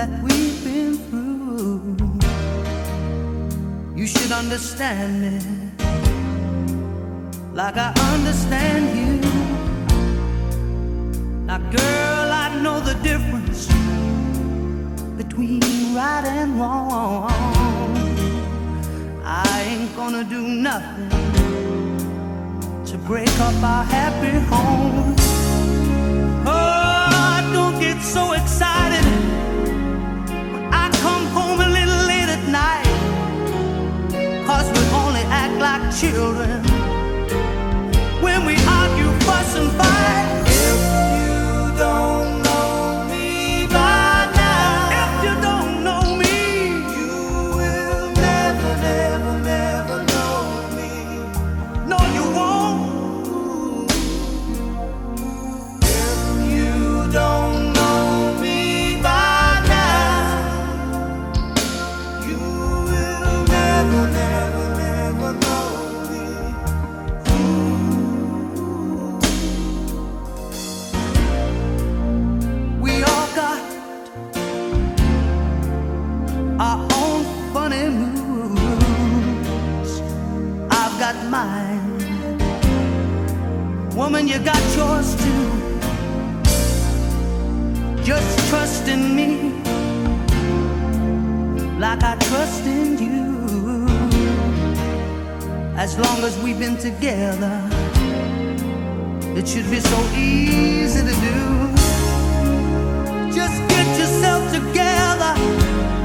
that we've been through. You should understand me like I understand you. Now, girl, I know the difference between right and wrong. I ain't gonna do nothing to break up our happy home. Oh, don't get so excited when I come home a little late at night, 'cause we only act like children when we argue, fuss and fight. If you don't know me by now, if you don't know me, you will never, never, never know me. No, you won't. If you don't know me by now, you will never, never, never know me. We all got our own funny moods. I've got mine. Woman, you got yours too. Just trust in me like I trust in you. As long as we've been together, it should be so easy to do. Just get yourself together